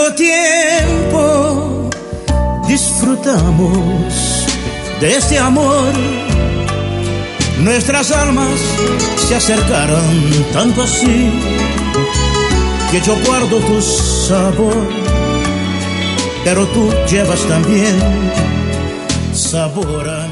tanto tiempo disfrutamos de este amor. Nuestras almas se acercaron tanto así que yo guardo tu sabor, pero tú llevas también sabor a mí.